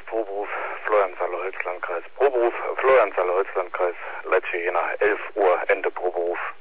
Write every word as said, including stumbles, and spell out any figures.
Proberuf, Florian-Saale, Holzlandkreis. Proberuf, Florian-Saale, Holzlandkreis, Leitsch Jena, elf Uhr, Ende Proberuf.